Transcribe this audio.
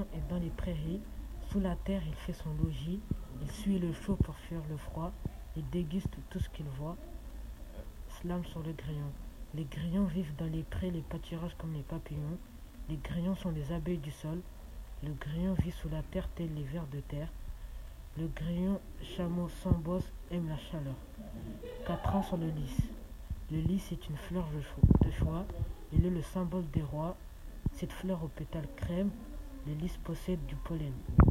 grillon est dans les prairies. Sous la terre, il fait son logis. Il suit le chaud pour fuir le froid. Il déguste tout ce qu'il voit. Slam sur le grillon. Les grillons vivent dans les prés, les pâturages comme les papillons. Les grillons sont les abeilles du sol. Le grillon vit sous la terre tel les vers de terre. Le grillon chameau sans bosse aime la chaleur. 4 ans sur le lys. Le lys est une fleur de choix. Il est le symbole des rois. Cette fleur aux pétales crème, le lys possède du pollen.